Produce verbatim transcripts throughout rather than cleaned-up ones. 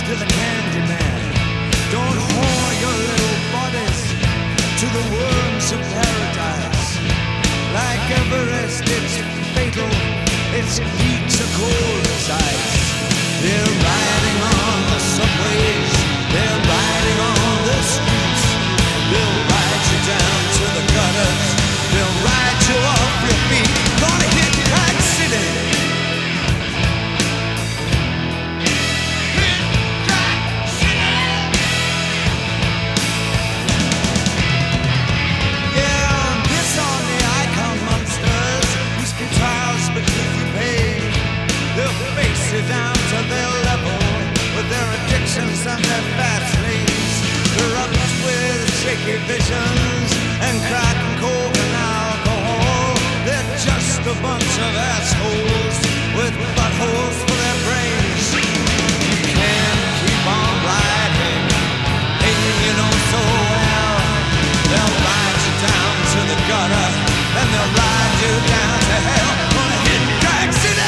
to the candy man. Don't whore your little bodies to the worms of paradise. Like Everest, it's fatal, its heat's a cold as ice. They're riding on the subways, they're riding on the streets. They'll ride you down to the gutters, they'll ride you off your feet. Gonna hit Crack City. Down to their level with their addictions and their fast lanes, corrupt with shaky visions and crack and coke and alcohol. They're just a bunch of assholes with buttholes for their brains. You can't keep on riding, hating you know so well. They'll ride you down to the gutter and they'll ride you down to hell. Gonna hit Crack City.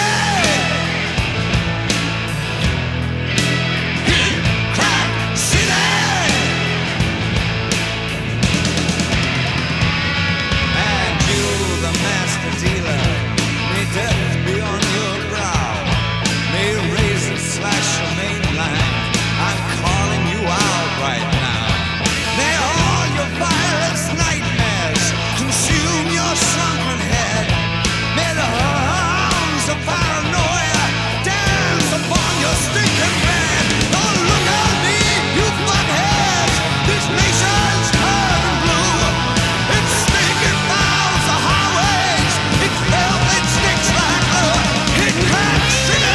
Death be on your brow, may razor slash your main line. I'm calling you out right now. May all your vilest nightmares consume your shrunken head. May the hounds of paranoia dance upon your stinking bed. Don't look at me, you fuckheads. This nation's hard and blue. It's stinking miles of highways. It's hell, it's sticks like a hit Crack City.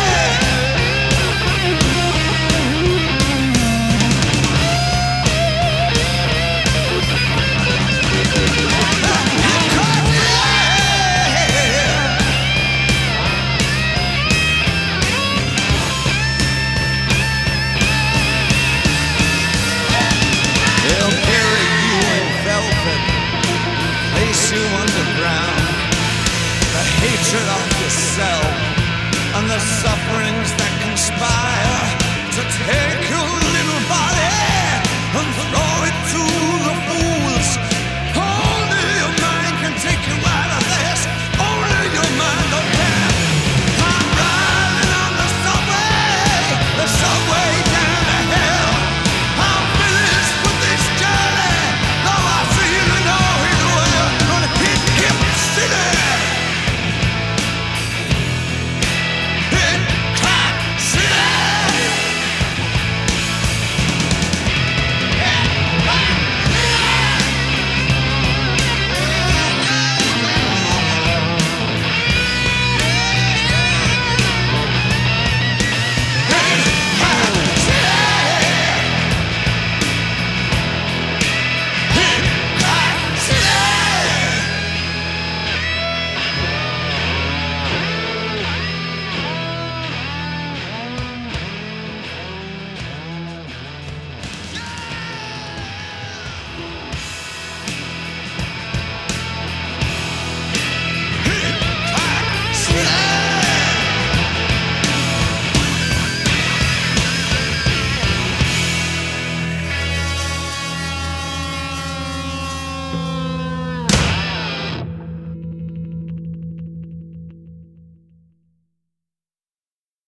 They'll bury you in velvet, place you underground. The hatred of yourself and the sufferings that conspire to take